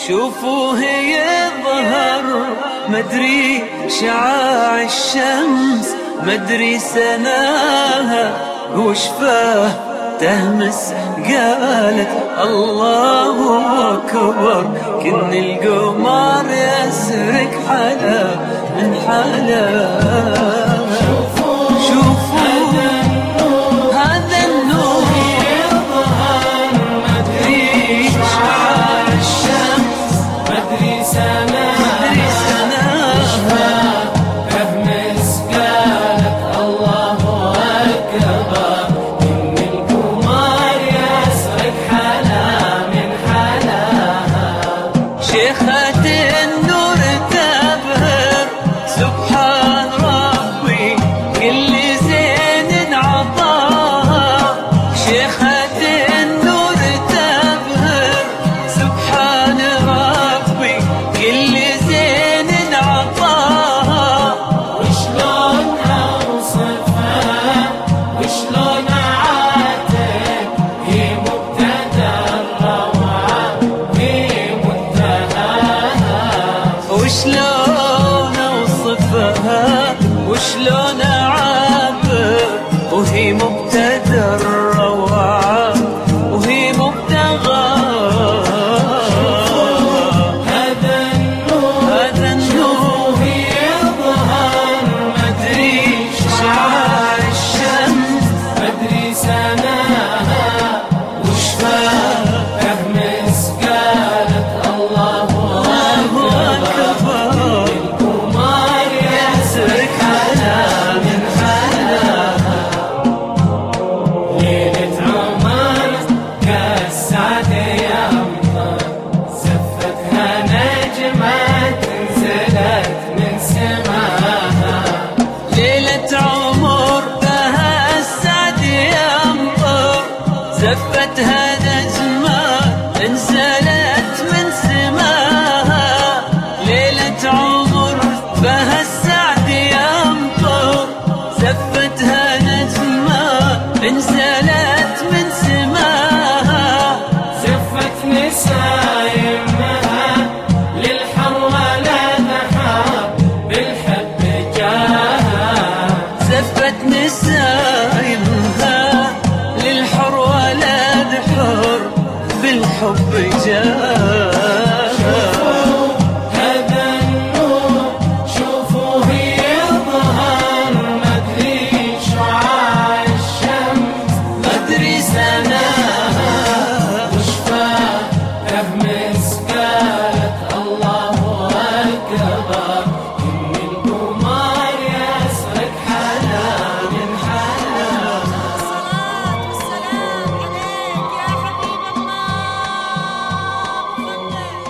شوفوه يظهر مدري شعاع الشمس، مدري سناها وشفاه تهمس. قالت الله أكبر، كن القمر يسرق حلا من حلا. شيخة النور تبهر سبحان ربي كل زين عطاها. شيخة النور تبهر سبحان ربي كل زين عطاها. وشلون اوصفها وشلون اعاتب، هي مبتدأ الروعة هي وشلون اوصفها وشلون اعبر، وهي مبتدأ الروعة وهي مبتغى. هذا النور يظهر مدري شعاع الشمس، مدري سناها وشفاه تهمس. قالت الله أكبر، القمر يسرق حلا من حلاها. ليلة عمر كالسعد يمطر، زفتها نجمة نزلت من سماها. ليلة عمر بها السعد يمطر، زفتها نجمة انزلت من سماها. ليلة عمر بها السعد يمطر، زفتها نجمة انزلت من سماها. زفت نسايمها للحر ولا نحر، بالحب جاها. زفت نسايمها للحر ولا نحر، بالحب جاها. هذا النور شوفوه يظهر مدري شعاع الشمس، مدري سناها وشفاه تهمس. قالت الله أكبر، إن القمر يسرق حلا من حلاها. الصلاة والسلام عليك يا حبيب الله محمد.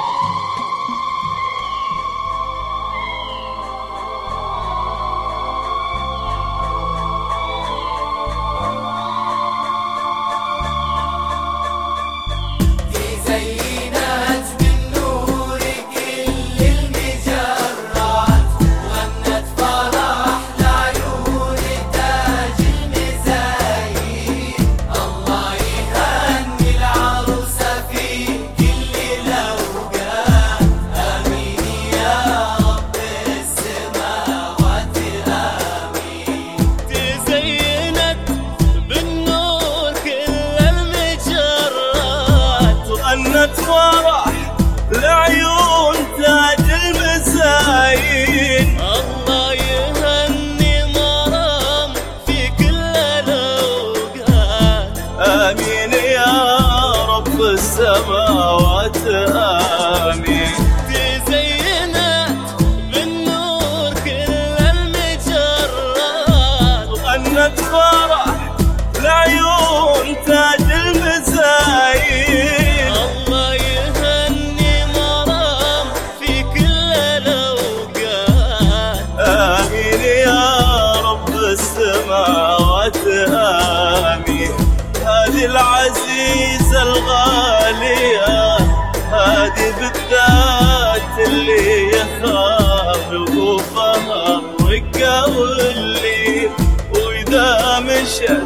زينت بالنور كل المجرات، وغنت فرح لعيون تاج المزايين. الله يهني العروسة في كل الأوقات، آمين يا رب السماوات آمين. تزينت بالنور كل المجرات، وغنت فرح لعيون تاج المزايين. الله يهني مرام في كل الأوقات، آمين يا رب السماوات آمين. تزينت بالنور كل المجرات، وغنت فرح لعيون تاج المزايين. الله يهني مرام في كل الأوقات، آمين يا رب السماوات آمين. هذه العزيزة الغالية، هذه بالذات اللي يخاف وقوفها الرقة واللي، وإذا مشت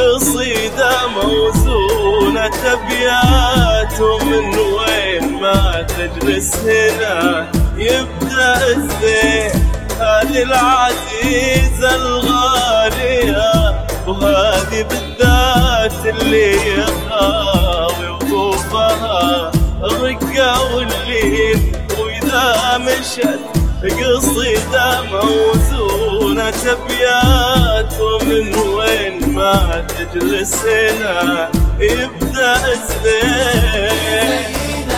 قصيدة موزونة أبيات، ومن وين ما تجلس هنا يبدأ الزين. هذه العزيزة الغالية وهذه بالذات اللي يخاوي وقوفها الرقة واللين. وإذا مشت قصيدة موزونة أبيات ومن وين ما تجلس هنا يبدأ الزين.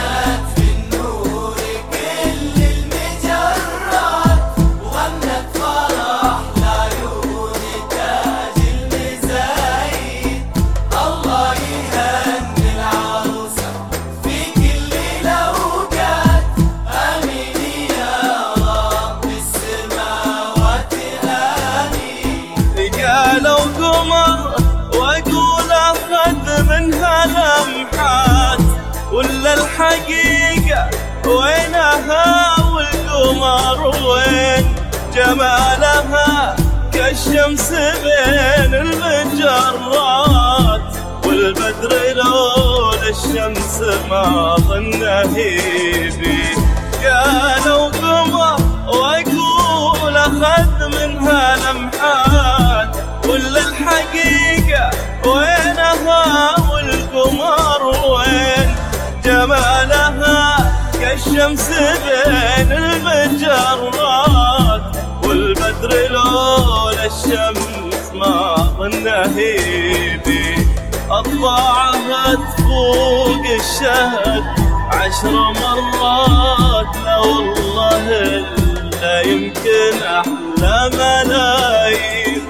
ولا الحقيقة وينها والقمر وين جمالها كالشمس بين المجرات. والبدر لولا الشمس ما ظنه يبي. قالوا قمر واقول اخذ منها لمحات. ولا الحقيقة وينها والقمر وين جمالها كالشمس بين المجرات. والبدر لولا الشمس ما ظنه يبي. أطلعها تفوق الشهد 10 مرات. لا والله لا يمكن أحلى ملايين.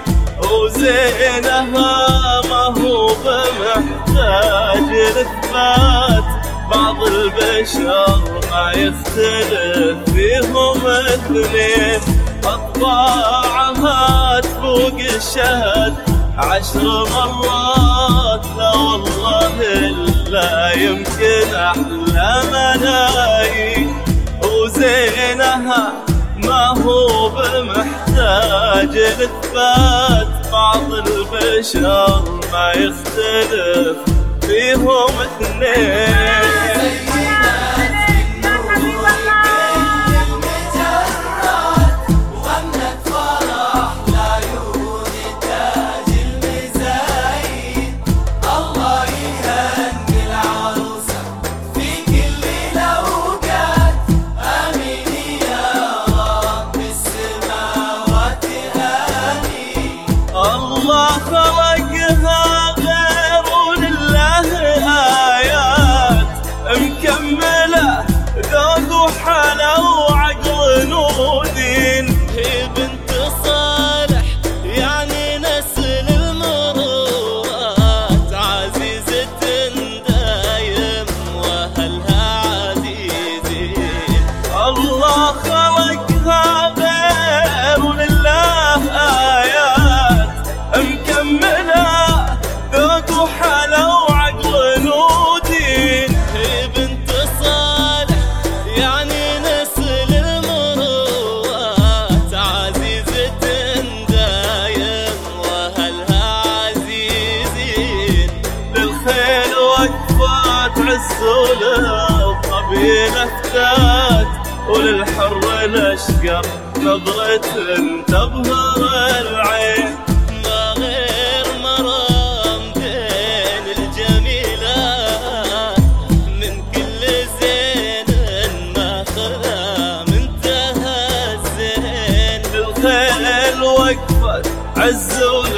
وزينها ما هو بمحتاج إثبات. بعض البشر ما يختلف فيهم اثنين. أطباعها تفوق الشهد 10 مرات. لا والله لا يمكن أحلى ملايين. وزينها ما هو بمحتاج الإثبات. بعض البشر ما يختلف فيهم اثنين. الله خلقها غير ولله آيات مكملة ذوق وحلا وعقل ودين. هي بنت صالح يعني نسل المروءات. عزيزة دايم وأهلها عزيزين. الله خلقها غير ولله آيات مكملة ذوق وحلا وعقل ودين. هي بنت صالح يعني نسل المروءات. عزيزة دايم وأهلها عزيزين. للخيل وقفات عز وللقبيلة فتات. وللحر الأشقر نظرة تبهر العين. ما غير مرام بين الجميلات. من كل زين ما خذا منتهى الزين. للخيل وقفت عز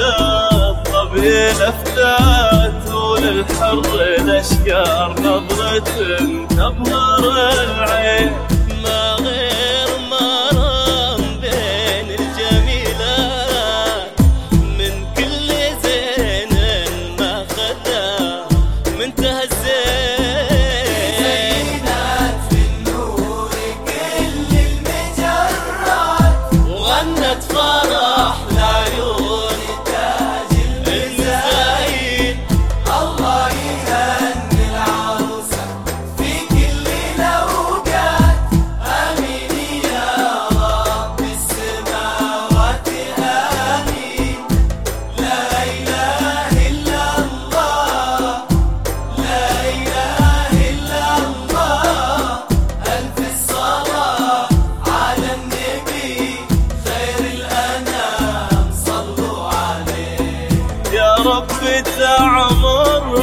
وللقبيلة فتات. وللحر الأشقر نظرة تبهر العين. ما غير مرام بين الجميلات. من كل زين ما خذا منتهى الزين. زينات في النور كل المجرات. وغنت فرح لعيون تاج المزايد. الله يهني العروسة في كل لون.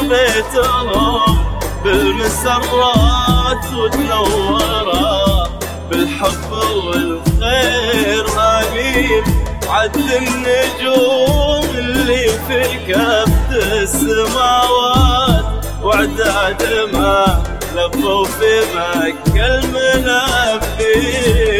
بيتهم بالمسرات وتنورا بالحب والخير آمين. عد النجوم اللي في كبد السماوات وعداد ما لفوا في مكة المنافين.